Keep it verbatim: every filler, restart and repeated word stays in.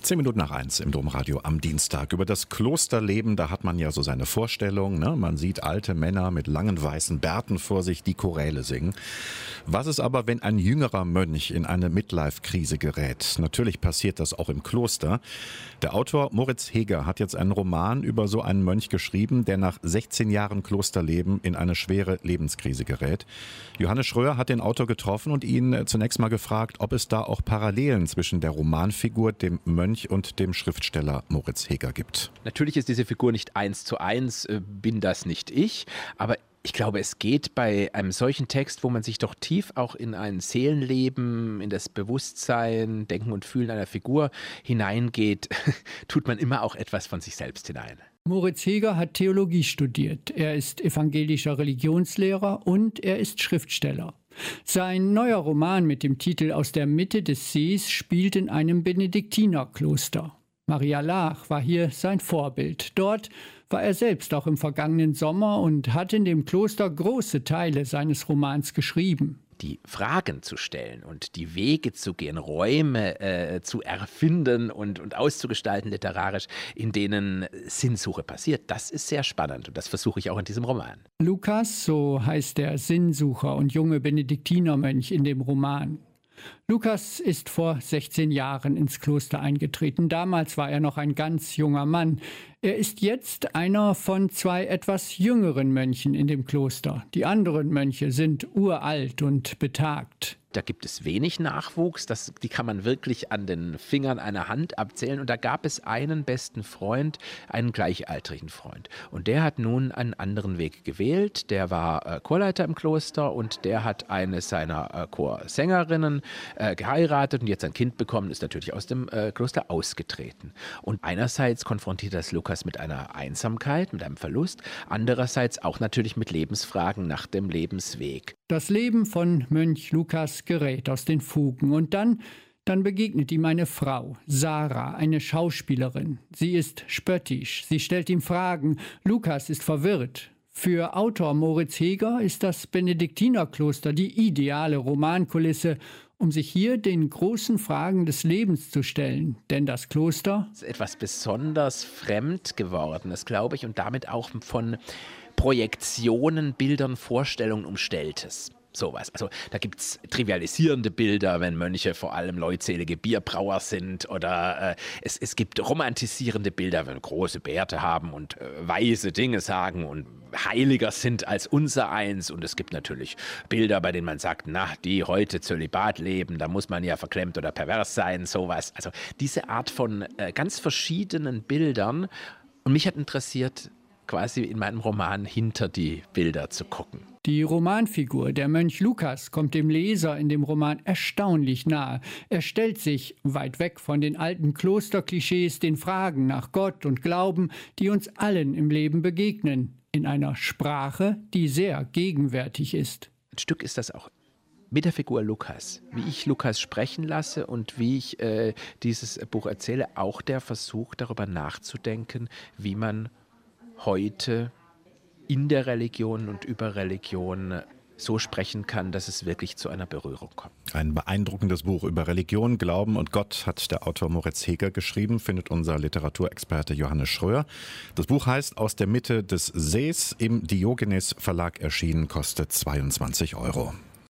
Zehn Minuten nach eins im Domradio am Dienstag. Über das Klosterleben, da hat man ja so seine Vorstellung. Ne? Man sieht alte Männer mit langen weißen Bärten vor sich, die Choräle singen. Was ist aber, wenn ein jüngerer Mönch in eine Midlife-Krise gerät? Natürlich passiert das auch im Kloster. Der Autor Moritz Heger hat jetzt einen Roman über so einen Mönch geschrieben, der nach sechzehn Jahren Klosterleben in eine schwere Lebenskrise gerät. Johannes Schröer hat den Autor getroffen und ihn zunächst mal gefragt, ob es da auch Parallelen zwischen der Romanfigur, dem Mönch und dem Schriftsteller Moritz Heger gibt. Natürlich ist diese Figur nicht eins zu eins, bin das nicht ich, aber ich glaube, es geht bei einem solchen Text, wo man sich doch tief auch in ein Seelenleben, in das Bewusstsein, Denken und Fühlen einer Figur hineingeht, tut man immer auch etwas von sich selbst hinein. Moritz Heger hat Theologie studiert. Er ist evangelischer Religionslehrer und er ist Schriftsteller. Sein neuer Roman mit dem Titel Aus der Mitte des Sees spielt in einem Benediktinerkloster. Maria Laach war hier sein Vorbild. Dort war er selbst auch im vergangenen Sommer und hat in dem Kloster große Teile seines Romans geschrieben. Die Fragen zu stellen und die Wege zu gehen, Räume äh, zu erfinden und, und auszugestalten literarisch, in denen Sinnsuche passiert, das ist sehr spannend und das versuche ich auch in diesem Roman. Lukas, so heißt der Sinnsucher und junge Benediktinermönch in dem Roman. Lukas ist vor sechzehn Jahren ins Kloster eingetreten. Damals war er noch ein ganz junger Mann. Er ist jetzt einer von zwei etwas jüngeren Mönchen in dem Kloster. Die anderen Mönche sind uralt und betagt. Da gibt es wenig Nachwuchs, das, die kann man wirklich an den Fingern einer Hand abzählen. Und da gab es einen besten Freund, einen gleichaltrigen Freund. Und der hat nun einen anderen Weg gewählt. Der war äh, Chorleiter im Kloster und der hat eine seiner äh, Chorsängerinnen äh, geheiratet und jetzt ein Kind bekommen, ist natürlich aus dem äh, Kloster ausgetreten. Und einerseits konfrontiert das Lukas mit einer Einsamkeit, mit einem Verlust, andererseits auch natürlich mit Lebensfragen nach dem Lebensweg. Das Leben von Mönch Lukas gerät aus den Fugen und dann, dann begegnet ihm eine Frau, Sarah, eine Schauspielerin. Sie ist spöttisch, sie stellt ihm Fragen, Lukas ist verwirrt. Für Autor Moritz Heger ist das Benediktinerkloster die ideale Romankulisse, um sich hier den großen Fragen des Lebens zu stellen. Denn das Kloster ist etwas besonders fremd gewordenes, glaube ich, und damit auch von Projektionen, Bildern, Vorstellungen umstelltes. Sowas. Also da gibt es trivialisierende Bilder, wenn Mönche vor allem leutselige Bierbrauer sind oder äh, es, es gibt romantisierende Bilder, wenn große Bärte haben und äh, weise Dinge sagen und heiliger sind als unser eins und es gibt natürlich Bilder, bei denen man sagt, na, die heute Zölibat leben, da muss man ja verklemmt oder pervers sein, sowas. Also diese Art von äh, ganz verschiedenen Bildern und mich hat interessiert, quasi in meinem Roman hinter die Bilder zu gucken. Die Romanfigur, der Mönch Lukas, kommt dem Leser in dem Roman erstaunlich nahe. Er stellt sich, weit weg von den alten Klosterklischees, den Fragen nach Gott und Glauben, die uns allen im Leben begegnen, in einer Sprache, die sehr gegenwärtig ist. Ein Stück ist das auch mit der Figur Lukas, wie ich Lukas sprechen lasse und wie ich äh, dieses Buch erzähle, auch der Versuch darüber nachzudenken, wie man heute in der Religion und über Religion so sprechen kann, dass es wirklich zu einer Berührung kommt. Ein beeindruckendes Buch über Religion, Glauben und Gott hat der Autor Moritz Heger geschrieben, findet unser Literaturexperte Johannes Schröer. Das Buch heißt Aus der Mitte des Sees, im Diogenes Verlag erschienen, kostet zweiundzwanzig Euro.